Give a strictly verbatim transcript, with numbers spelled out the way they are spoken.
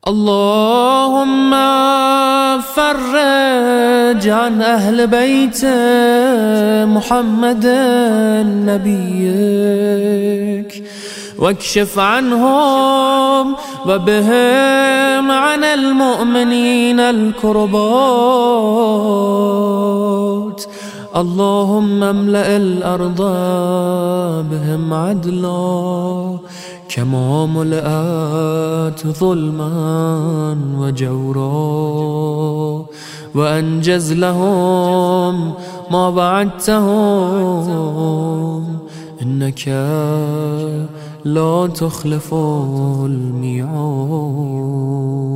اللهم فرج عن أهل بيت محمد نبيك، واكشف عنهم وبهم عن المؤمنين الكربات. اللهم املأ الأرض بهم عدلا كما ملأت ظلما وجورا، وأنجز لهم ما وعدتهم، إنك لا تخلف الميعاد.